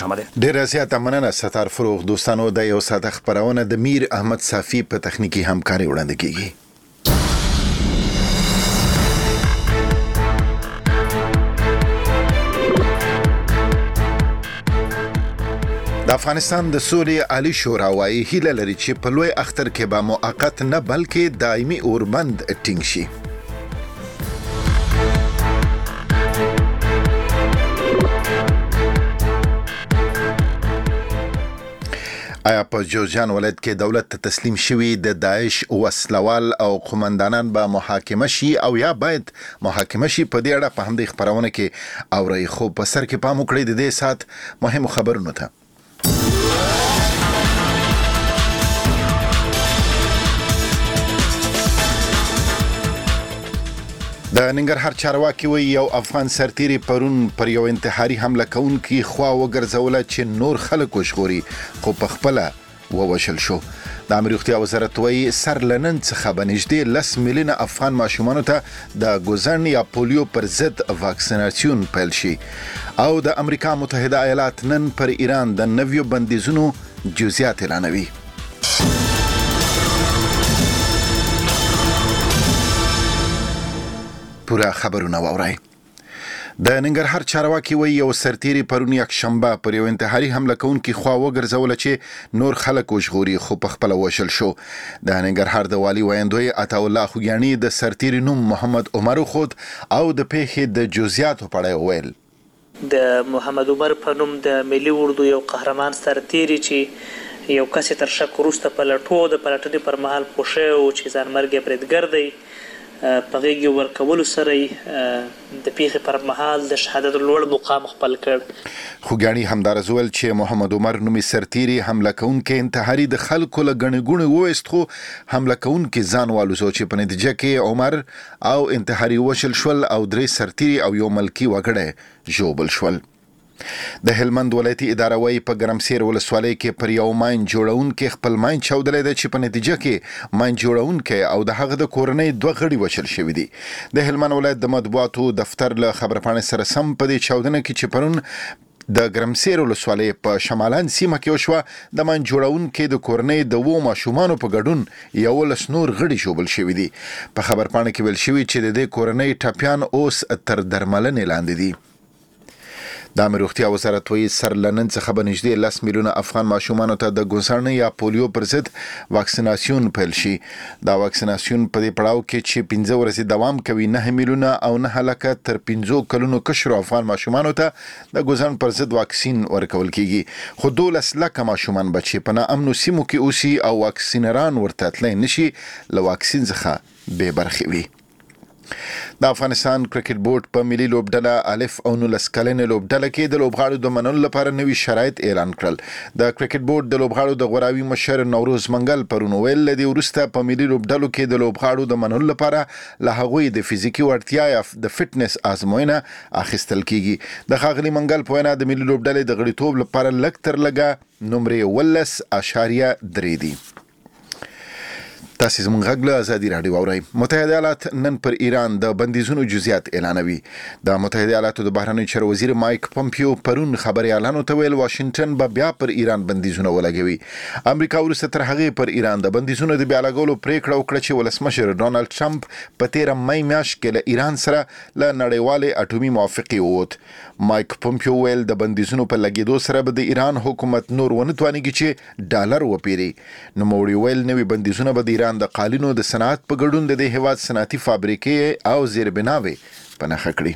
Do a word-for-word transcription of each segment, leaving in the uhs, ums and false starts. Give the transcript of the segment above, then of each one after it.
ډیره زیاته مننه ستار فروغ. دوستانو د یو ساده خبرونه د میر احمد صافی په تخنیکی همکاري وړاندې کیږي. د افغانستان د سولې عالی شورا وايي هیله لري چې په لوی اختر کې به موقت نه بلکې دایمي اوربند ټینګ شي. آیا په جوزجان ولایت کې دولت ته تسلیم شوی د داعش وسلوال او قومندانان به محاکمه شي او یا باید محاکمه شي؟ په دې اړه په همدې خبرونه کې اوري. خو په سر کې پام وکړئ د دې سات مهم خبرونه ته. د ننګرهار چارواکي وی یو افغان سرتیری پرون پر یو انتحاري حمله کوونکی خوا وګرځوله چې نور خلک وشغوري خو په خپل ووشل شو. د امر روغتیا وزارت وی سر لنن څخه بنږدې لس میلیونه افغان ماشومانو ته د ګوزن یا پولیو پر ضد واکسیناسیون پیل شي. او د امریکا متحده ایالات نن پر ایران د نویو بندیزونو جزئیات اعلانوي. پورا خبرونه واورئ. د ننګرهار چارواکي وی یو سرتیری پرون یک شنبه پر یو انتحاري حمله کوونکی خوا وګرځوله چې نور خلک وژغوري خو په خپل وشل شو. د ننګرهار د والی ویندوی عطا الله خوګیانی د سرتیری نوم محمد عمر خود او د پیښې د جزئیاتو په اړه ویل. د محمد عمر په نوم د ملي اردو یو قهرمان سرتیری چې یو کس تر شک وروسته په لټو د پلټنې پر مهال پوښي او چې ځانمرګ بریدګر دی په غیږ ورکولو سره د پیښې پر مهال د شهادت لوړ مقام خپل کړ. خوګیانی همدارز ویل چې محمد عمر نومي سرتیری حمله کوونکی انتحاري د خلکو له ګڼې ګوڼې وویست خو حمله کوونکی ځان والوزو چې په نتیجه کې عمر او انتحاري وشل شول او درې سرتیری او یو ملکی وګړی ژوبل شول. د هلمند ولایتي اداره وایي په ګرمسیر ولسوالۍ کې پر یو ماین جوړونکي خپل ماین چاودلی دی چې په نتیجه کې ماین جوړونکي او د هغه د کورنۍ دوه غړي وشل شوي دي. د هلمند ولایت د مطبوعاتو دفتر له خبرپاڼې سره سم په دې چاودنه کې چې پرون د ګرمسیر ولسوالۍ په شمالان سیمه کې وشوه د ماین جوړونکي د کورنۍ د وو ماشومانو په ګډون یولس نور غړي ژوبل شوي دي. په خبرپاڼه کې ویل شوي چې د دې کورنۍ ټپیان اوس تر درملنې لاندې دي. د امر روغتیا وزارت وی سر لنن څخه بنږدې لس میلیونه افغان ماشومانو ته د ګوزن یا پولیو پر ضد واکسیناسیون پیل شي. دا واکسیناسیون په دې پړاو کې چې پنځه ورځې دوام کوي نه میلیونه او نه لکه تر پنځو کلونو کشرو افغان ماشومانو ته د ګوزن پر ضد واکسین ورکول کیږي. خو دولس لکه ماشومان بچي په ناامنو سیمو کې اوسي او واکسینران ورته تللی نشي له واکسین څخه بې برخې وي. د افغانستان کرکټ بورډ په ملي لوبډله الف او نولس کلنې لوبډله کې د لوبغاړو د منلو لپاره نوي شرایط اعلان کړل. د کرکټ بورډ د لوبغاړو د غوراوي مشر نوروز منګل پرون ویل لدی ورسته په ملي لوبډلو کې د لوبغاړو د منلو لپاره له هغوی د فزیکی وړتیا یا د فټنس ازموینه اخیستل کیږي. د ښاغلي منګل په وینا د ملي لوبډلې د غړیتوب لپاره لږ تر لږه نمرې ولس اشاریه درې دي. تاسو زموږ غږ له ازادي راډیو اورئ. متحده ایالات نن پر ایران د بندیزونو جزئیات اعلانوي. د متحده ایالاتو د بهرنیو چارو وزیر مایک پومپیو پرون خبريالانو ته ویل واشنگټن به بیا پر ایران بندیزونه ولګوي. امریکا وروسته تر هغه پر ایران د بندیزونو د بیا لګولو پریکړه وکړه چې ولسمشر ډونالد ټرمپ په تیر مې میاشت کې له ایران سره له نړیوالې اټومي موافقه ووت. مایک پومپیو ویل د بندیزونو په لګیدو سره به د ایران حکومت نور ونه توانیږي چې ډالر وپیري. نو موړي ویل نوي بندیزونه به د ایران د قالینو د صنعت په ګډون د دې هیواد صنعتي فابریکې او زیربناوي پنهخه کړي.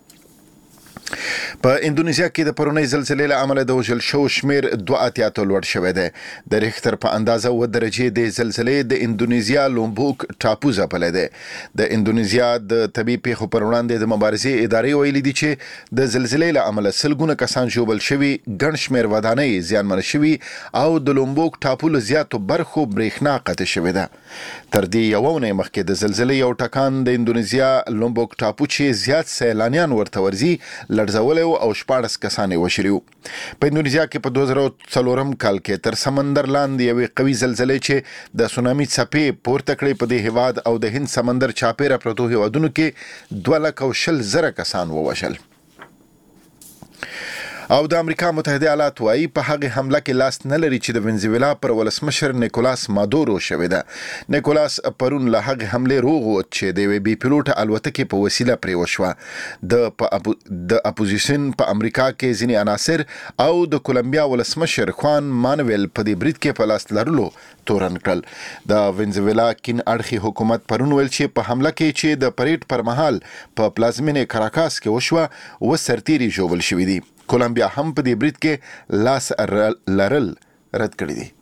په اندونیزیا کې د پرونی زلزلې له امله د وژل شو شمیر دوه اتیا ته لوړ شوی دی. د ریختر په اندازه و درجې د زلزلې د اندونیزیا لومبوک ټاپو ځپلی دی. د اندونیزیا د طبي پیښو پر وړاندې د مبارزې ادارې ویلي دي چې د زلزلې له امله سلګونه کسان ژوبل شوي، ګڼ شمیر ودانۍ زیانمن شوي او د لومبوک ټاپو له زیاتو برخو برېښنا قطع شوې ده. تر دې یوه اونۍ مخکې د زلزلې یو ټکان د اندونیزیا لومبوک ټاپو چې زیات سیلانیان ورته ورځي لړزولی او شپاړس کسان یې وشړي وو. په اندونیزیا کې په دوه زره څلورم کال کې تر سمندر لاندې یوې قوي زلزلې چې د سونامي څپې پورته کړې په دې هیواد او د هند سمندر چاپېره پرتو هیوادونو کې دوه لکه او شل زره کسان ووژل. او د امریکا متحده ایالات وايي په هغه حمله کې لاس نه لري چې د وینزویلا پر ولسمشر نیکولاس مادورو شوې ده. نیکولاس پرون له هغه حمله روغ و چې د وی بي پیلوټ الوتکې په وسیله پرې وشوه. د اپو د اپوزیشن په امریکا کې ځینې عناصر او د کولمبیا ولسمشر خوان مانویل په دې برید کې په لاس لرلو تورن کړل. د وینزویلا کین اړخي حکومت پرون ویل چې په حمله کې چې د پریډ پر مهال په پلازمینه کراکاس کې وشوه و سرتيري جوړل شوې دي. کولمبیا هم په دې برید کې لاس لرل رد کړی دي.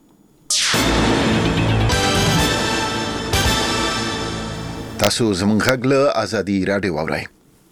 تاسو زموږ غږ له آزادي رادیو اورئ.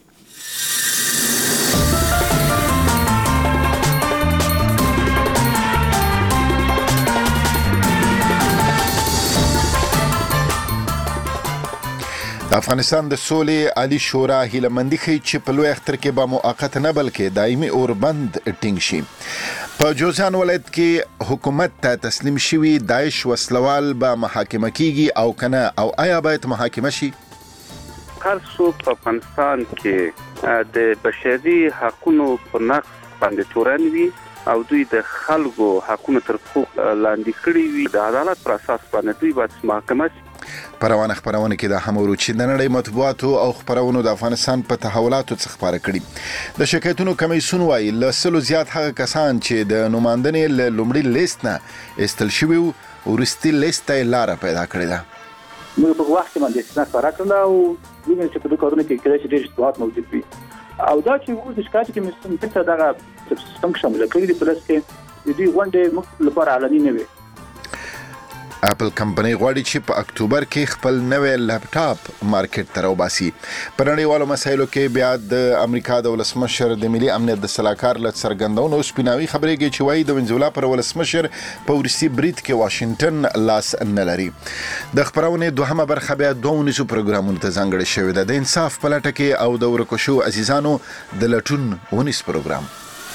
د افغانستان د سولې عالی شورا هیله مندي ښیي چې په لوی اختر کې به موقت نه بلکې دایمي اوربند ټینګ شي. په جوزجان ولایت کې حکومت ته تسلیم شوي داعش وسلوال به محاکمه کیږي او کنه او آیا باید محاکمه شي؟ هر څوک په افغانستان کې د بشري حقوقو په نقض باندې تورن وي او دوی د خلکو حقوقو تر پښو لاندې کړی وي د عدالت پر اساس باندې دوی باید محاکمه شي. پروانه خبرونه کې د همورو چې د نړۍ مطبوعاتو او خبرونو د افغانستان په تحولاتو څخه خبره کړي. د شکایتونو کمیسیون وايي له سلو زیات هغه کسان چې د نوماندنې له لومړي لیست نه استل شوي او ورستي لیست ته لار پیدا کړې ده. موږ په وخت باندې استثناء راکړل او موږ چې په دغه کارونه کې کړی چې ډېر ستونزې موجود وي او دا چې موږ د شکایت کمیسیون په څیر دغه سیستم شامل کړی دی پلس کې د دې غونډې موږ لپاره اعلاني نه وي. اپل کمپنۍ غواړي چې په اکتوبر کې خپل نوې لپټاپ مارکیټ ته راوباسي. په نړیوالو مسایلو کې بیا د امریکا د ولسمشر د ملي امنیت د سلاکار له څرګندونو سپیناوي خبرېږي چې وایي د وینزویلا پر ولسمشر په ورسي برید کې واشنگټن لاس نه لري. د خبرونې دوهمه برخه بیا دوه ونیسو پروګرامونو ته ځانګړې شوې ده. د انصاف په لټه کې او د ورکو شو عزیزانو د لټون ونیس پروګرام.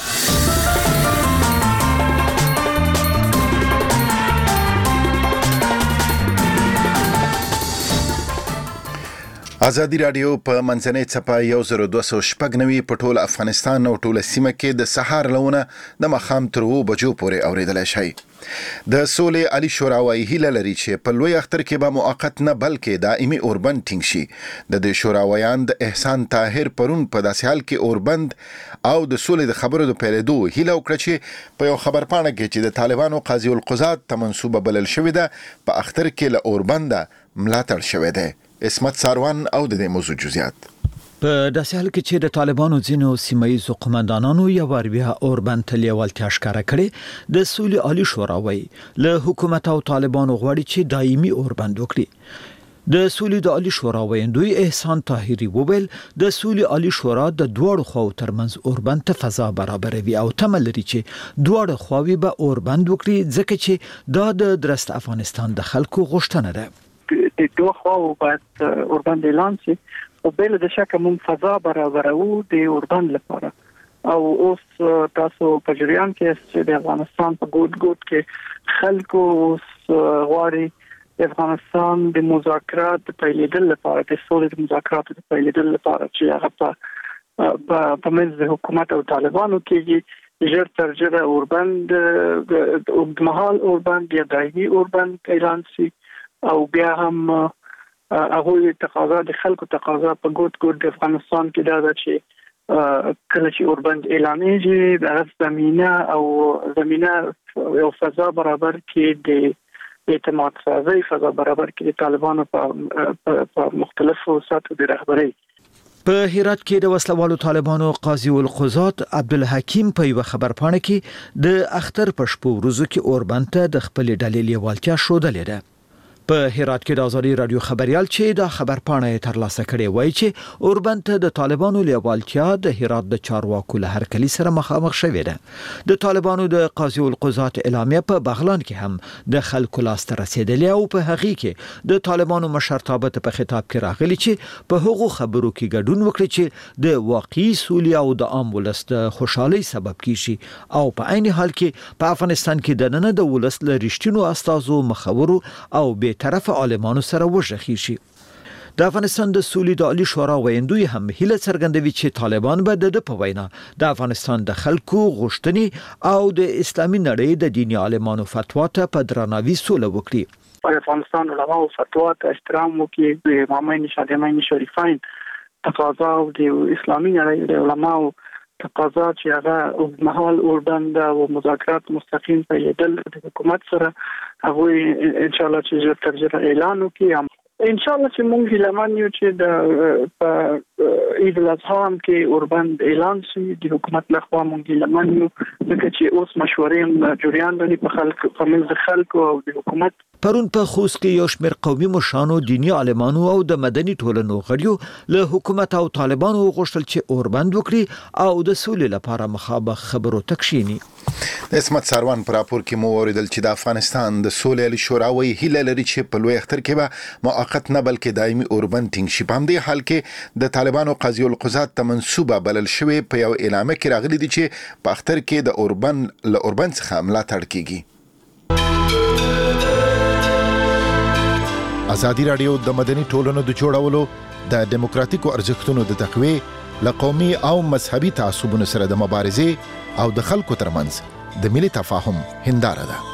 آزادي رادیو په منځنۍ څپه یو زر دوه سوه شپږ نوي په ټول افغانستان او ټول سیمه کې د سهار لونه د ماښام تر اوو بجو پورې اوریدلی شئ. د سولې عالی شورا وايي هیله لري چې په لوی اختر کې به موقت نه بلکې دائمي اوربند ټینګ شي. د دې شورا ویاند احسان طاهر پرون په داسې حال کې اوربند او د سولې د خبرو د پیلېدو هیله وکړه چې په یو خبرپاڼه کې چې د طالبانو قاضي القضات ته منسوبه بلل شوې ده په اختر کې له اوربنده ملاتړ شوی دی. اسمت ساروان او د دې موضوع جزئیات. په داسې حال کې چې د طالبانو ځینو سیمایي قومندانانو یو ور بیا اوربند ته لیوالتیا ښکاره کړې، د سولې عالی شورا وايي له حکومت او طالبانو غواړي چې دایمي اوربند وکړي. د سولې د عالی شورا ویاندوی احسان طاهری وویل د سولې عالی شورا د دوړو خواو ترمنځ اوربند ته فضا برابروي او تمه لري چې دوړو خواوې به اوربند وکړي ځکه چې دا د درست افغانستان د خلکو غوښتنه ده. د دوه خواو باید اوربند اعلان شي او بل د شک مون فضا برابرو د اوربند لپاره او اوس تاسو په جریان کې چې د افغانستان په ګوټ ګوټ کې خلکو غواړي د افغانستان د مذاکرات پیلېدل لپاره د سولې د مذاکرات پیلېدل لپاره چې هغه په په منځ د حکومت او طالبانو کې ژر تر ژره اوربند د اوږدمهال اوربند یا دایمي اوربند اعلان شي او بیا هم هغه تقاضا د خلکو تقاضا په ګوت ګوت د افغانستان کې دا ده چې کله چې اوربند اعلانېږي د زمينه او زمينه او فضا برابر کې د اعتماد سازي فضا برابر کې د طالبانو په مختلفو سطحو د رهبرۍ. په هرات کې د وسلوالو طالبانو قاضي القضات عبدالحکیم په یو خبرپاڼه کې د اختر په شپو ورځو کې اوربند ته د خپل ډلې لیوالتیا ښودلې ده. په هرات کې د آزادي رادیو خبريال چې د خبرپاڼه ترلاسه کړي وایي چې اوربند ته د طالبانو لیوالتیا د هرات د چارواکو له هرکلي سره مخامخ شوې ده. د طالبانو د قاضي القضات اعلامیه په بغلان کې هم د خلکو لاس ته رسیدلې او په هغه کې د طالبانو مشرتابه په خطاب کې راغلي چې په هغو خبرو کې ګډون وکړي چې د واقعي سولې او د عام ولس د خوشحالي سبب کیږي او په عین حال کې په افغانستان کې د نن د ولس له رښتینو استازو مخورو او به طرف عالمانو سره وژغي شي. د افغانستان د سولې د عالی شورا ویندوی هم هیله څرګندوي چې طالبان به د په وینا د افغانستان د خلکو غوښتنې او د اسلامي نړۍ د دیني عالمانو فتوا ته په درناوي سوله وکړي. افغانستان علماء او فتوا ته احترام وکړي، د امامین شادمین شریفین تقاضا او د اسلامي نړۍ د علماو تقاضا چې هغه محل اوربند او مذاکرات مستقیم په یدل د حکومت سره هغه ان شاء الله چې ژر تر ژره اعلان وکړي. ان شاء الله چې موږ هیلمن یو چې د په عید الاضحی کې اوربند اعلان شي د حکومت لخوا. موږ هیلمن یو ځکه چې اوس مشورې جریان لري په خلک په منځ خلکو او د حکومت. پرون په خوست کې یو شمېر قومي مشرانو، دیني عالمانو او د مدني ټولنو غړیو له حکومت او طالبانو غوښتل چې اوربند وکړي او د سولې لپاره مخابخ خبرو تکشيني. د اسمت ساروان پر راپور کې مو اوریدل چې د افغانستان د سولې عالی شورا وی هیله لري چې په لوی اختر کې به موقت نه بلکې دایمي اوربند ټینګ شي. په همدې حال کې د طالبانو قاضي القضات ته منسوبه بلل شوی په یو اعلامیه کې راغلي دي چې په اختر کې د اوربند له اوربند څخه ملاتړ کیږي. ازادي رادیو د مدني ټولنو د جوړولو، د دیموکراتیکو ارزښتونو د تقویې، له قومي او مذهبي تعصبونو سره د مبارزې او د خلکو ترمنځ د ملي تفاهم هنداره ده.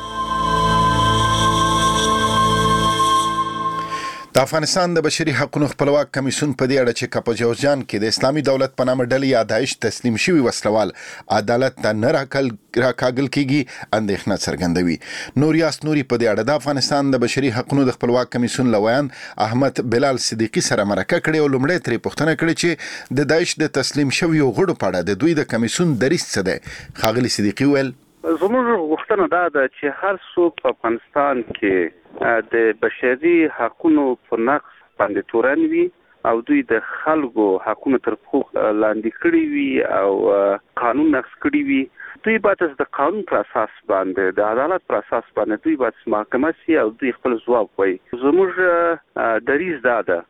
د افغانستان د بشري حقوقو خپلواک کمیسیون په دې اړه چې کپ جوزجان کې د اسلامي دولت په نامه ډلې یا داعش تسلیم شوی وسلوال عدالت ته نه راکل راکاګل کیږي اندېښنه څرګندوي. نوریاس نوري په دې اړه د افغانستان د بشري حقوقو د خپلواک کمیسیون لویان احمد بلال صدیقي سره مرکه کړې او لومړی ترې پوښتنه کړې چې د داعش د تسلیم شوی غړو په اړه د دوی د کمیسیون دریځ څه دی. ښاغلي صدیقي ویل زموږ غوښتنه دا ده چې هر څوک په افغانستان کې د بشري حقوقو په نقض باندې تورن وي او دوی د خلکو حقوقو تر پښو لاندې کړی وي او قانون نقض کړی وي. دوی باید د قانون پر اساس باندې د عدالت پر اساس باندې دوی باید محاکمه شي او دوی خپل ځواب وایي. زموږ دریځ دا ده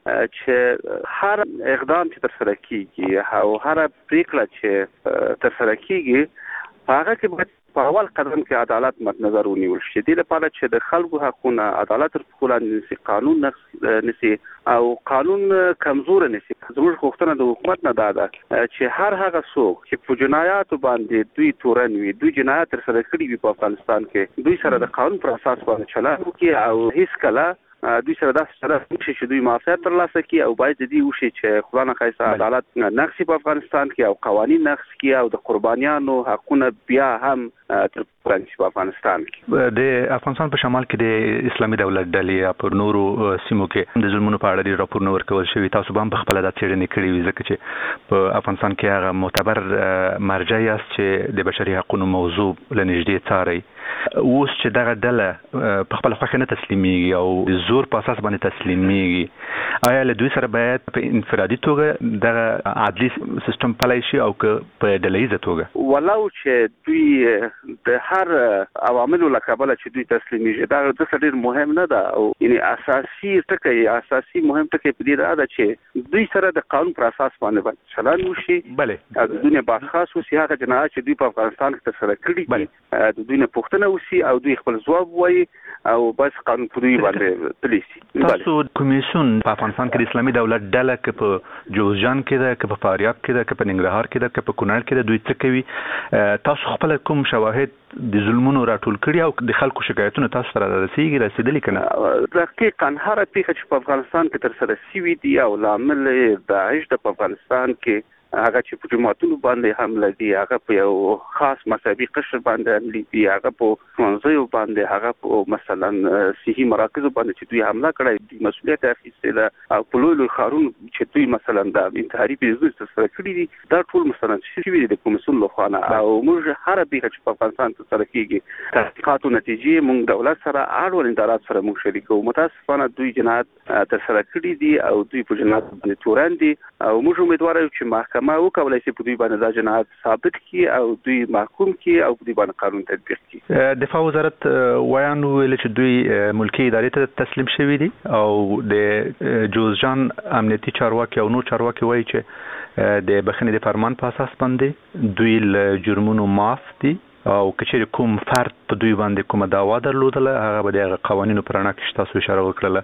چې هر اقدام چې تر سره کیږي او هر پریکړه چې تر سره کیږي هغه کې باید په اول قدم کې عدالت مد نظر ونیول شي. دې لپاره چې د خلکو حقونه عدالت تر پښو لاندې نشي، قانون نقض نشي او قانون کمزور نشي. زموږ غوښتنه د حکومت نه ده چې هر هغه څوک چې په جنایاتو باندې دوی تورن وي، دوی جنایت تر سره کړي وي په افغانستان کې، دوی سره د قانون پر اساس باندې چلند وکړي او هیڅ کله دوی سره داسې سره نشي چې دوی معافیت ترلاسه کړي او باید دې وشي چې خدای نخواسته عدالت نقض په افغانستان کې او قوانین نقض کړي او د قربانیانو حقونه بیا هم تر پرنګ په افغانستان کې. د افغانستان په شمال کې د اسلامي دولت ډلې پر نورو سیمو کې د ظلمونو په اړه راپورونه ورکول شوی. تاسو هم په خپل د څېړنې کړې وي ځکه چې په افغانستان کې هغه معتبر مرجع یاست چې د بشري حقوقو موضوع لنږدې څاري. اوس چې دغه ډله په خپل خوښه نه تسلیمېږي او د زور په اساس باندې تسلیمېږي، آیا له دوی سره باید په انفرادي توګه دغه عدلي سیستم پلی شي او که په ډلهییزه توګه؟ ولو چې دوی د هر عواملو له کبله چې دوی تسلیمېږي دا د ډېر مهم نه ده او یعنې اساسي ټکی اساسي مهم ټکی په دې ده چې دوی سره د قانون پر اساس باندې باید چلند وشي. بلې د دوی نه بازخواست وشي هغه جنایات چې دوی په افغانستان کې ترسره کړي دي د دوی نه پوښتنه وشي او دوی خپل ځواب وایي او بس قانون پر دوی باندې تللی شي. تاسو کمیسیون په افغانستان کې د اسلامي دولت ډله که په جوزجان کې ده، که په فاریاب کې ده، که په ننګرهار کې ده، که په کونړ کې ده، دوی څه کوي؟ تاسو خپل کوم شواهد د ظلمونو راټول کړي او د خلکو شکایتونه تاسو سره رسیږي رسیدلي که نه؟ دقیقاً هره پیښه چې په افغانستان کې ترسره شوي دي او لامل داعش د په افغانستان کې هغه چې په جماعتونو باندې حمله دي، هغه په یو خاص مذهبي قشر باندې حمله دي، هغه په ښوونځیو باندې، هغه په مثلا صحي مراکزو باندې چې دوی حمله کړی دي، مسؤلیت اخیستی ده او په لوی لوی ښارونو چې دوی مثلا د انتحاري پیښې ترسره کړي دي، دا ټول مستند شوي دي د کمیسیون لخوا نه. او موږ هره پیښه چې په افغانستان کې ترسره کېږي تحقیقاتو نتیجې موږ دولت سره اړوند ادارات سره موږ شریکوو. متاسفانه دوی جنایت ترسره کړي دي او دوی په جنایت باندې تورن دي او موږ امیدوار یو چې محکمه ما وکولای شي په دوی باندې دا جنایت ثابت کړي او دوی محکوم کړي او په دوی باندې قانون تطبیق کړي. دفاع وزارت وایي ویل چې دوی ملکی ادارې ته تسلیم شوي دي او د جوزجان امنیتي چارواکي او نور چارواکي وایي چې د بخښنې د فرمان په اساس باندې دوی له جرمونو معاف دي او کچېرې کوم فرد په دوی باندې کومه دعوا درلودله هغه به د هغه قوانینو په رڼا کې تاسو اشاره وکړله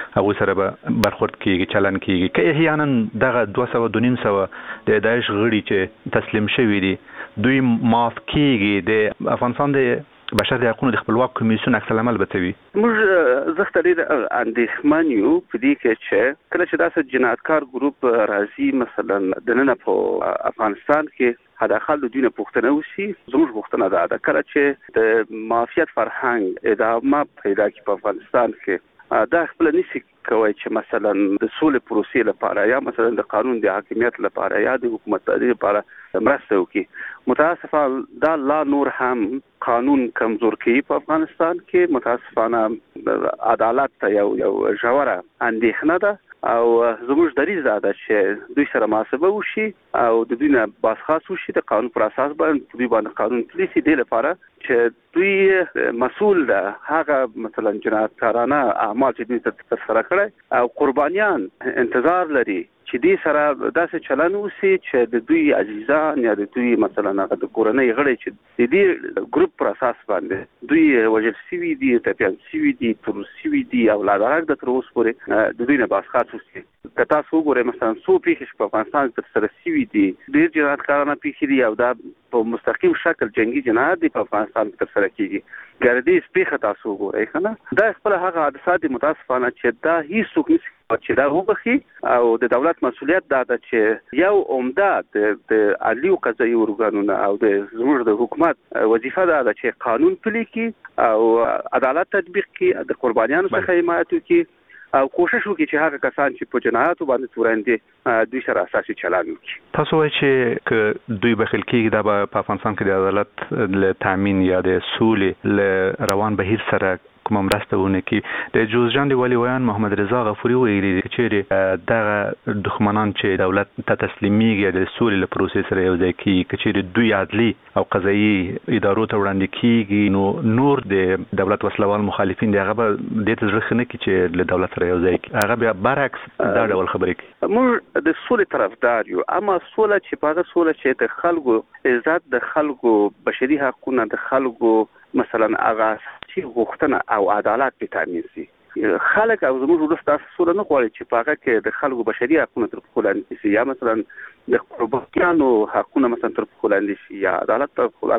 هغه سره به برخورد کیږي چلن کیږي که احیانا دغه دوه سوه دوه نیم سوه د داعش غړي چې تسلیم شوي دي دوی معاف کیږي د افغانستان د بشر د حقوقو د خپلواک کمیسیون عکس العمل بتوي موږ زه ډېر اندېښمن یو په دې کې چې کله چې داسې جنایتکار ګروپ راځي مثلا د نن په افغانستان کې حداقل د دوی نه پوښتنه وشي زموږ پوښتنه دا ده کله چې د مافیات فرهنګ ادامه پیدا کړي په افغانستان کې دا خپل نشي کوي چې مثلا د سولې پروسې لپاره یا مثلا د قانون د حاکمیت لپاره یا د حکومت تدبیر لپاره مرسته وکړي متاسفانه دا لا نور هم قانون کمزور کوي په افغانستان کې متاسفانه عدالت ته یو یو ژوره اندېښنه ده او زموږ دریځ دا ده چې دوی سره محاسبه وشي او د دوی نه بازخواست وشي د قانون پر اساس باندې دوی باندې قانون پلي شي د لپاره چې دوی مسؤل ده هغه مثلا جنایتکارانه اعمال چې دوی ترسره کړي او قربانیان انتظار لري چې دې سره داسې چلن وشي چې د دوی عزیزان یا د دوی مثلا د کورنۍ غړي چې د دې ګروپ پر اساس باندې دوی وژل شوي دي ټپیان شوي دي تور شوي دي او لا درک د تر اوسه پورې د دوی نه بازخواست وشي که تاسو وګورئ مثلا څو پیښې په افغانستان کې ترسره شوي دي ډېر جنایتکارانه پیښې دي او دا په مستقیم شکل جنگي جنایت دی په افغانستان کې ترسره کیږي ګردیز پیښه تاسو وګورئ کنه دا خپل هغه حادثات متاسفانه چې دا هیڅ نشي چې دا وبخي او د دولت مسؤلیت دا ده چې یو عمده د عدلي او قضایي ارګانونو او د زموږ د حکومت وظیفه ده چې قانون پلي کړي او عدالت تطبیق کړي د قربانیانو څخه حمایت وکړي او کوشش وکړي چې هغه کسان چې په جنایاتو باندې تورن دوی سره اساسي چلند وکړي تاسو وایئ چې دوی بخیل کېږي دا په افغانستان کې د عدالت له تامین یا د سولې له روان بهیر سره کومه مرسته ونه کړي د جوزجان د والي ویان محمد رضا غفوري ویلي چې دغه دښمنان چې دولت ته تسلیمیږي د سولې له پروسې سره یو ځای کېږي که چیرې دوی عدلي او قضایي ادارو ته وړاندې کېږي نو نور د دولت وسلوال مخالفین د هغه به دې ته زړه ښه نه کړي چې له دولت سره یو ځای کړي هغه بیا برعکس دا ډول خبرې کوي موږ د سولې طرفدار یو اما سوله چې په هغه سوله چې د خلکو عزت د خلکو بشري حقوقونه د خلکو مثلا هغه چې غوښتنه او عدالت به تامین شي خلک او زموږ ولست سوله نه غواړي چې په هغه کې د خلکو بشري حقوقونه تر پښو لاندې شي یا مثلا د قربانیانو حقوقونه مثلا تر پښو لاندې شي یا عدالت تر پښو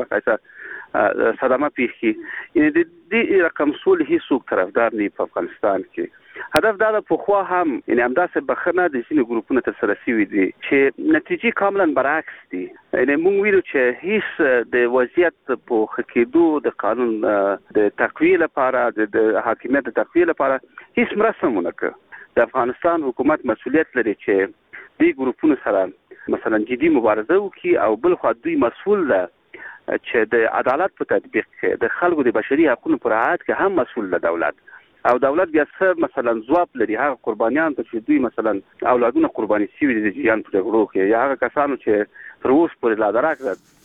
لاندې صدمه پیښ کړي یعنی د دې رقم سولې هیڅوک طرفدار نه په افغانستان کې هدف دا ده په خوا هم یعنی همداسې بخنه د ځینې ګروپونو ترسره شوي دي چې نتیجې کاملا برعکس دي یعنی موږ ویلو چې هیڅ د وضعیت په ښه کېدو د قانون د تقویې لپاره د حاکمیت د تقویې لپاره هیڅ مرسته ونه کړه د افغانستان حکومت مسؤلیت لري چې دې ګروپونو سره مثلا جدي مبارزه وکړي او بل خوا دوی مسؤل ده چې د عدالت په تطبیق کې د خلکو د بشري حقوقو پر رعایت کې هم مسؤل ده دولت او دولت بیا څه مثلا ځواب لري هغه قربانیان ته چې دوی مثلا اولادونه قرباني شوي دي د جریان په جګړو کې یا هغه کسانو چې تر اوسه پورې لا درک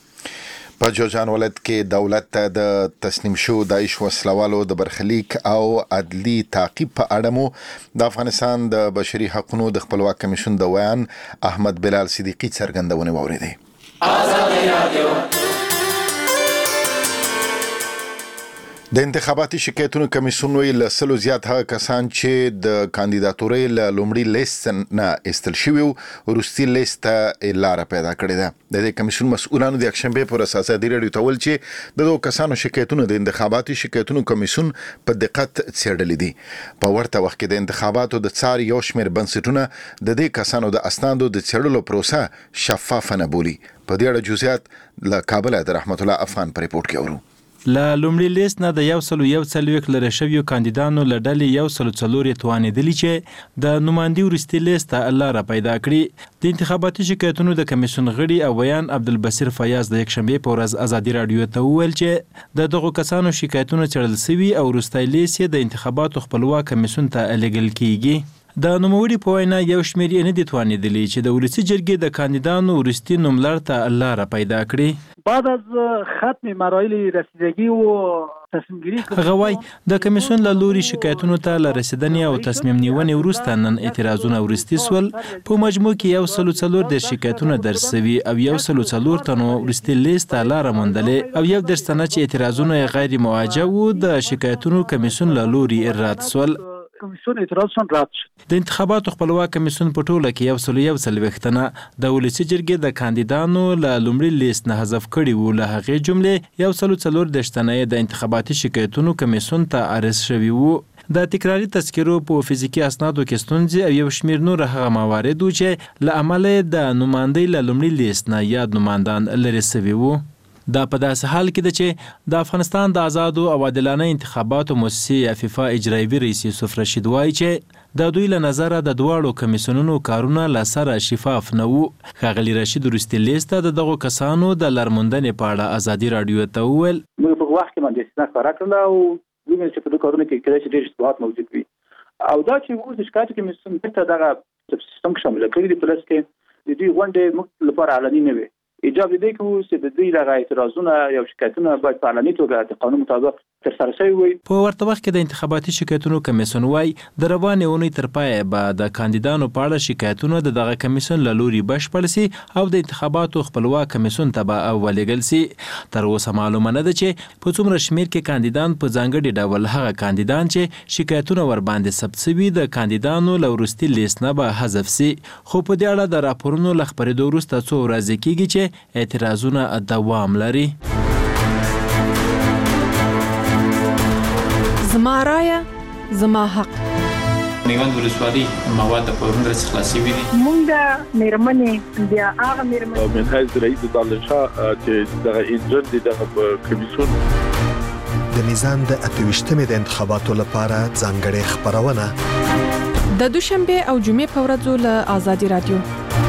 ده په جوزجان ولایت کې دولت ته د تسلیم شو داعش وسلوالو د برخلیک او عدلي تعقیب په اړه مو د افغانستان د بشري حقوقو د خپلواک کمیشن د ویان احمد بلال صدیقي څرګندونه واوریدې آزاد رادیو د انتخاباتي شکایتونو کمیسیون ویل له سلو زیات هغه کسان چې د کاندیداتورۍ له لومړي لیست نه استل شوي وروستي لیست ته لاره پیدا کړې ده د دې کمیسیون مسؤلانو د یکشنبه پر اساس د ریډیو تول چې د دوه کسانو شکایتونو د انتخاباتي شکایتونو کمیسیون په دقت څېړلې دي په ورته وخت کې د انتخاباتو د څار یو شمېر بنسټونه د دې کسانو د اسنادو د څېړلو پروسه شفافه نه بولي په دې اړه جزئیات له کابل د رحمت الله افغان په ریپورت کې اورو له لومړي لیست نه د یو سلو یو څلوېښت لرې شویو کاندیدانو له ډلې یو سلو څلور یې توانېدلي چې د نوماندي وروستي لیست ته لاره پیدا کړي د انتخاباتي شکایتونو د کمیسیون غړي او ویان عبدالبصیر فیاض د یکشنبې په ورځ ازادي راډیو ته وویل چې د دغو کسانو شکایتونه څېړل سوي او وروستی لیست یې د انتخاباتو خپلواک کمیسیون ته لیږل کیږي د نوموړي په وینا یو شمېر یې نه دي توانېدلي چې د ولسي جرګې د کاندیدانو وروستي نوملړ ته لاره پیدا کړي بعد از ختم مراحل رسیدگی و تصمیم گیری هغه وایي د کمیسیون له لوري شکایتونو ته له رسیدنې او تصمیم نیونې وروسته نن اعتراضونه وروستي سول په مجموع کې یو سلو څلور دېرش شکایتونه درج سوي او یو سلو څلور تنو وروستي لیست ته لاره موندلې او یو دېرش تنه چې اعتراضونه یې غیر مواجه وو د شکایتونو کمیسیون له لوري رد سول کمیسیون اعتراضشون رد شد. د انتخاباتو خپلواک کمیسیون په ټوله کې یو سل یو څلوېښت د ولسي جرګې د کاندیدانو له لومړي لیست نه حذف کړي وو. له هغې جملې یو سل څلور دېرش تنه د انتخاباتي شکایتونو کمیسیون ته عرض شوي وو. د تکراري تذکرو په فزیکي اسنادو کې ستونزې او یو شمېر نور هغه موارد وو چې له امله د نمایندۍ له لومړي لیست نه یاد نمایندان لرې سوي وو. دا په داسې حال کې ده چې د افغانستان د آزادو او عادلانه انتخاباتو مؤسسې افیفا اجرایوي رئیس یوسف رشید وایي چې د دوی له نظره د دواړو کمیسیونونو کارونه له سره شفاف نه وو. ښاغلي رشید وروستي لیست ته د دغو کسانو د لارموندنې په اړه ازادي راډیو ته وویل موږ په وخت کې باندې استثنا خبره کړله او وینم چې په دغه کارونو کې کله چې ډېر اشتباهات موجود وي او دا چې اوس د شکایت کمیسیون ته دغه سیستم شامل کړی دی پلس کې د دې غونډې موږ لپاره علني نه وي. ایجاب دی کوو چې د دوی لغه اعتراضونه یا شکایتونه باید په علني توګه د قانون مطابق ترسره شوي وي. په ورته وخت کې د انتخاباتي شکایتونو کمیسیون وایي د روانې اونۍ تر پایه به د کاندیدانو په اړه شکایتونه د دغه کمیسیون له لوري بشپړ سي او د انتخاباتو خپلواک کمیسیون ته به ولېږل سي. تر اوسه معلومه نه ده چې په څومره شمېر کې کاندیدان په ځانګړي ډول هغه کاندیدان چې شکایتونه ورباندې ثبت سوي د کاندیدانو له وروستي لیست نه به حذف سي. خو په دې اړه د راپورونو له خپرېدو وروسته څو ورځې کېږي چې اعتراضونه دوام لري. زما رایه زما حق. میوند ولسوالي مواد په ورنګ څخه خلاصي وي. مونږ د میرمنې بیا هغه میرمنې من حیث رئیس دالشا چې دغه انجن دي دغه کمیسیون د میزان د اتويشتمې د انتخاباتو لپاره ځانګړې خبرونه د دوشنبه او جمعې په ورځو له آزادي رادیو.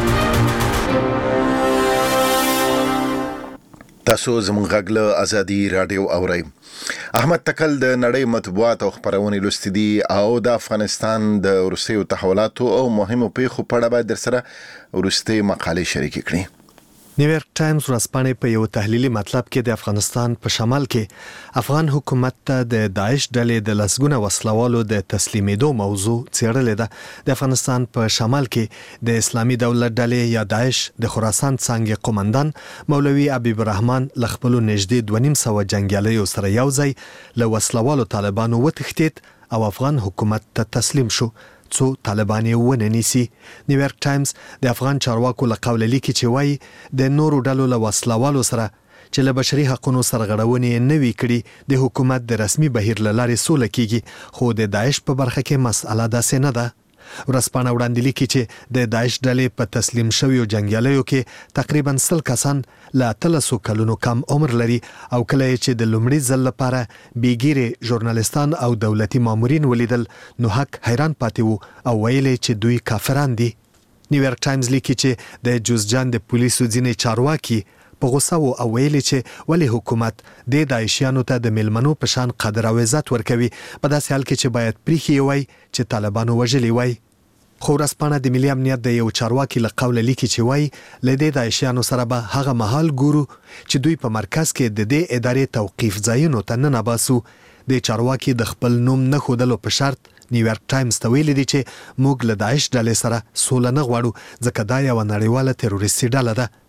تاسو زموږ غږ له ازادي رادیو اورئ. احمد تکل د نړۍ مطبوعات او خبرونه لوستي دي او د افغانستان د وروستیو تحولاتو او مهمو پیښو په اړه باید درسره وروستي مقالې شریک کړي. نیویارک ټایمز ورځپاڼې په یو تحلیلي مطلب کې د افغانستان په شمال کې افغان حکومت ته د داعش ډلې د لسګونه وسلوالو د تسلیمېدو موضوع څېړلې ده. د افغانستان په شمال کې د اسلامي دولت ډلې یا داعش د خراسان څانګې قومندان مولوي حبیب الرحمن له خپلو نږدې دوه نیم سوه جنګیالیو سره یو ځای له وسلوالو طالبانو وتښتېد او افغان حکومت ته تسلیم شو څو طالبان یې ونه نیسي. نیویارک ټایمز د افغان چارواکو له قوله لیکي چې وایي د نورو ډلو له وسلوالو سره چې له بشري حقوقو سرغړونې نه وي کړي د حکومت د رسمي بهیر له لارې سوله کیږي، خو د داعش په برخه کې مسأله داسې نه ده. ورځپاڼه وړاندې لیکي چې د داعش ډلې په تسلیم شویو جنګیالیو کې تقریبا سل کسان له اتلسو کلونو کم عمر لري او کله چې د لومړي ځل لپاره بیګیرې ژورنالیستان او دولتي مامورین ولیدل نو حق حیران پاتې وو او ویل چې دوی کافران دي. نیویارک ټایمز لیکي چې د جوزجان د پولیسو ځینې چارواکي په غوسه وو او ویلي چې ولې حکومت د داعشیانو ته د میلمنو په شان قدر او عزت ورکوي په داسې حال کې چې باید پریښي وای چې طالبانو وژلي وای. خو ورځپاڼه د ملي امنیت د یو چارواکي له قوله لیکي چې وای له دې داعشیانو سره به هغه مهال ګورو چې دوی په مرکز کې د دې ادارې توقیف ځایونو ته نه نباسو. د چارواکي د خپل نوم نه ښودلو په شرط نیویارک ټایمز ته ویلي دي چې موږ له داعش ډلې سره سوله نه غواړو ځکه دا یوه نړیواله تروریستي ډله ده.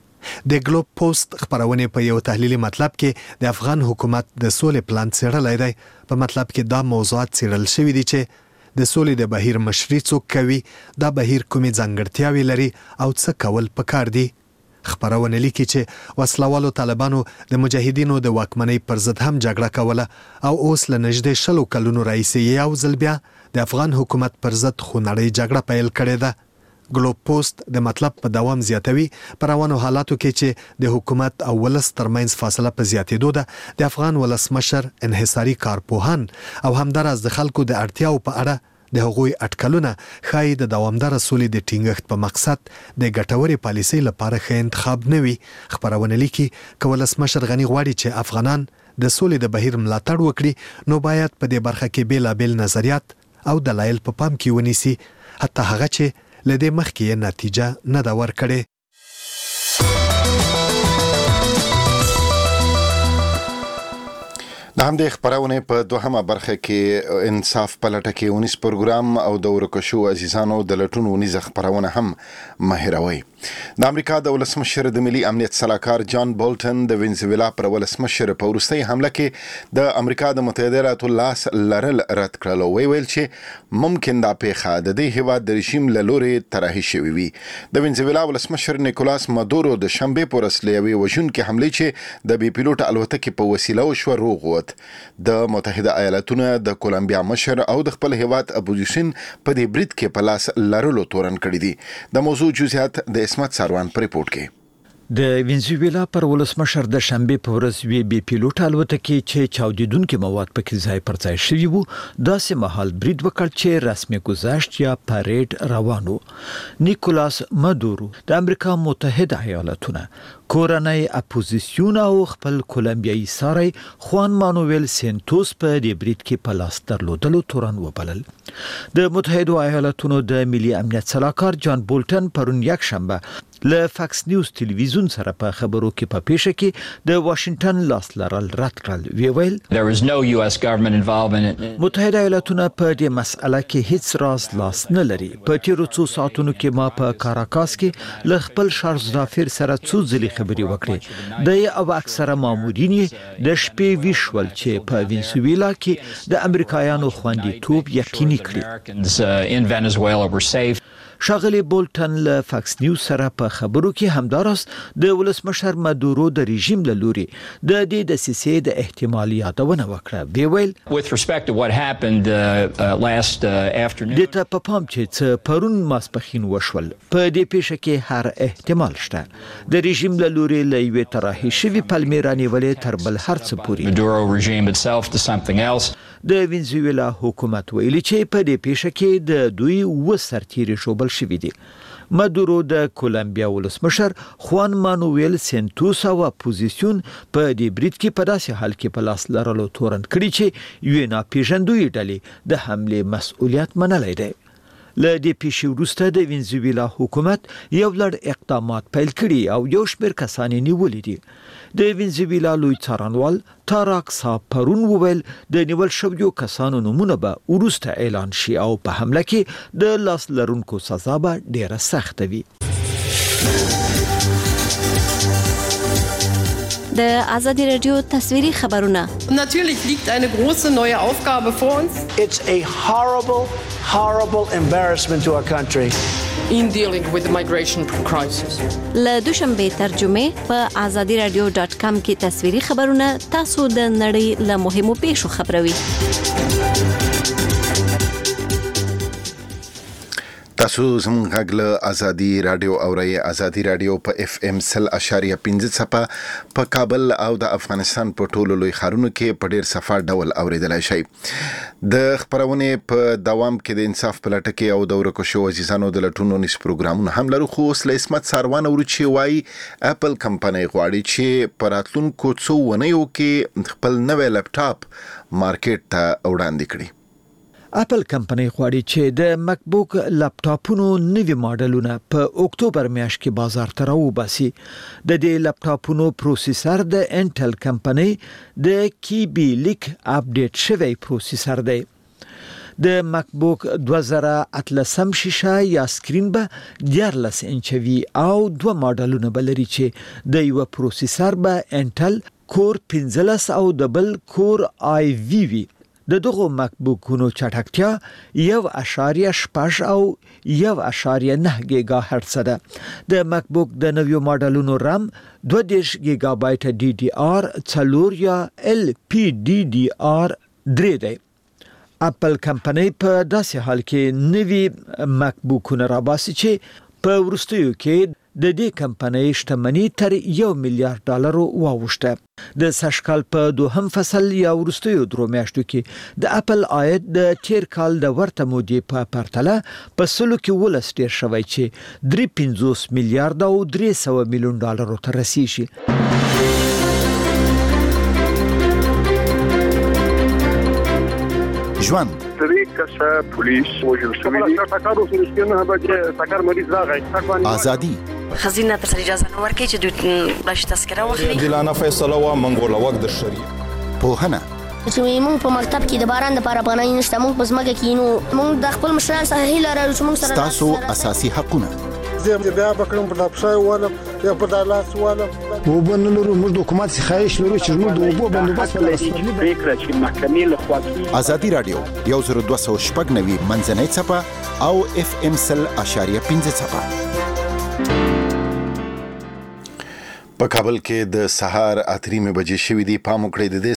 د ګلوب پوسټ خبرونه په یو تحلیلي مطلب کې د افغان حکومت د سولې پلان څېړلی دی. په مطلب کې دا موضوعات څېړل شوي دي چې د سولې د بهیر مشري څوک کوي، دا بهیر کومې ځانګړتیاوې لري او څه کول پکار دي. خبرونه لیکي چې وسلوالو طالبانو د مجاهدینو د واکمنۍ پر ضد هم جګړه کوله او اوس له نږدې شلو کلونو راهیسې یو ځل بیا د افغان حکومت پر ضد خونړۍ جګړه پیل کړې ده. ګلوب پوسټ د مطلب په دوام زیاتوي په روانو حالاتو کې چې د حکومت او ولس ترمنځ فاصله په زیاتېدو ده. د افغان ولسمشر انحصاري کارپوهان او همداراز د خلکو د اړتیاو په اړه د هغوی اټکلونه ښایي د دوامداره سولې د ټینګښت په مقصد د ګټورې پالیسۍ لپاره ښه انتخاب نه وي. خبرونه لیکي که ولسمشر غني غواړي چې افغانان د سولې د بهیر ملاتړ وکړي نو باید په دې برخه کې بیلابیل نظریات او دلایل په پام کې ونیسي، حتی هغه چې لدې مخکې یې نتیجه نه ده ورکړې. د همدې خبرونه په دوهمه برخه کې انصاف پلټه کې اونیس پروګرام او د ورکشو عزیزانو د لټون اونیز خبرونه هم مهیروي. د امریکا د ولسمشر د ملي امنیت سلاکار جان بولټن د وینزویلا پر ولسمشر په وروستۍ حمله کې د امریکا د متحده ایالاتو لاس لرل رد کړل او ویل چې ممکن دا پیښه د دې هیواد د رژیم له لوري طرحه شوې وي. د وینزویلا ولسمشر نیکولاس مادورو د شنبه پر اسلامي وژونکې حمله چې د بي پیلوټ الوتکې په وسیله وشو روغ ووت. د متحده ایالاتونو د کولمبیا مشر او د خپل هیواد اپوزیشن په دې برید کې په لاس لرلو تورن کړی دي. د موضوع جزئیات د اسمت ساروان پر ریپورت کې. د وینزویلا پر ولسمشر د شنبه په ورځ وی بي پیلوټ الوتکې چې چاودیدونکو مواد پکې ځای پر ځای شوی وو داسې مهال برید وکړ چې رسمي گذشت یا پریډ روانو. نیکولاس مادورو د امریکا متحده ایالاتونو کورنۍ اپوزیسیون او خپل کولمبیایي ساري خوان مانویل سنتوس په دې برید کې په لاس درلودلو تورن وبلل. د متحده ایالاتونو د ملي امنیت سلاکار جان بولټن پرون یک شنبه له فاکس نیوز ټلویزیون سره په خبرو کې په پیښه کې د واشنگټن لاس لرل رد کړل. وی ویل There was no U S government involvement. متحده ایالاتونو په دې مسأله کې هیڅ راز لاس نه لري. په تیرو څو ساعتونو کې ما په کاراکاس کې له خپل شارژ ظافر سره څو ځلې خبرې وکړې. د او اکثره مامورین د شپې ویشول چې په وینزویلا کې د امریکایانو خوندیتوب یقیني کړي. In Venezuela were safe. شاغلی بولټن له فاکس نیوز سره په خبرو کې همدارس د ولسمشر مادورو د رژیم له لوري د دې د سیسې د احتمالي یادونه وکړه. وی ویل With respect to what happened uh, uh, last uh, afternoon. د ته په پام چې څه پرون ماسپخین وشول په دې پیښه کې هر احتمال شته. د رژیم له لوري له یوې طرحې شوی پلمیرانی ولې تر بل هر څه پوري Maduro regime itself to something else. د وینزویلا حکومت ویلي چې په دې پیښه کې د دوی و سرتیري شوبل شوی دي. مادورو د کولمبیا ولسمشر خوان مانویل سنتوس او اپوزیسیون په دې برید کې په داسې حال کې په لاس لرلو تورن کړی چې یو نه پیژندوي ډلې د حمله مسؤلیت منلای دی. له دې پیښې وروسته د وینزویلا حکومت یو لړ اقدامات پیل کړي او یو شمېر کسان نیولې دي. د وینزویلا لوی څارنوال تاراک سا پرون وویل د نیول شویو کسانو نومونه به وروسته اعلان شي او په حمله کې د لاس لرونکو سزا به ډیره سخته وي. د آزادی رادیو تصویری خبرونه. Natürlich liegt eine große neue Aufgabe vor uns. It's a horrible, horrible embarrassment to our country. In dealing with the migration crisis. له دوشنبه ترجمه په آزادی رادیو ډاټ کام کې تصویری خبرونه تاسو د نړۍ له مهمو پیښو خبروي. تاسو زموږ غږ له ازادي رادیو اورئ. ازادي رادیو په اف ام سل اشاریه پنځه څپه په کابل او د افغانستان په ټولو لوی ښارونو کې په ډیر صفه ډول اوریدلای شئ. د خبرونه په دوام کې د انصاف په لټه کې او د ورکو شو عزیزانو د لټونو نس پروګرامونه هم لرو. خو اوس له اسمت ساروان ورچی وای اپل کمپنۍ غواړي چې په راتلونکو څو ونیو کې خپل نوې لپټاپ مارکیټ ته وړاندې کړي. اپل کمپنۍ غواړي چې د مک بوک لپټاپونو نوي ماډلونه په اکتوبر میاشت کې بازار ته راوباسي. د دې لپټاپونو پروسیسر د انټل کمپنۍ د کیبي لیک اپډیټ شوی پروسیسر دی. د مک بوک دوه زره اتلسم شیشه یا سکرین به دیارلس انچوي او دوه ماډلونه بلري چې د یو پروسیسر به انټل کور پنځلس او د بل کور آی وی وی. د دغه مک بوکونو چټکتیا یو اشاریه شپږ او یو اشاریه نه گیگا هرتز ده. د مک بوک د نویو ماډلونو رام دوه دېرش گیگا بایټ ډي ډي آر څلور یا ال پی ډي ډي آر درې دی. اپل کمپنۍ په داسې حال کې نوی مک بوکونه راباسي چې په وروستیو کې د دې کمپنۍ شتمنۍ تر یو میلیارډ ډالر واوښته. د سشکال په دوهم فصل یا وروستیو درو میاشتو کې د اپل عاید د تیر کال د ورته مودې په پرتله په سلو کې ولس ډیر شوی چې درې پنځوس میلیارډ او درې سوه میلیون ډالر ته رسیږي. ژوند درې کسه پولیس وژل شوي دي. ټاکارو سره نه به ټاکار مریض راغی. ازادي خزینه تر اجازه نه ورکړي چې دوی بلش تذکره واخلي. دلانه فیصله وا منګوله وخت در شریعه پوهنه چې موږ په مکتب کې د باران د لپاره پناه نشته. موږ په ځمکه کې نو موږ د خپل مشران سره هیله لرو چې موږ سره تاسو اساسي حقونه زه بیا بکرم په دپښای ولم یا په دلاس ولم وبن لرو موږ د حکومت څخه خواهش لرو چې موږ د وبو بندوبست ولرو فکر چې محکمې له خوا ازادي رادیو یو زر دوه سوه شپږ نوي منځنۍ څپه او اف ام سل اشاریه پنځه څپه. په کابل کې د سهار اتریمه بجې شوې دي. پام وکړئ د دې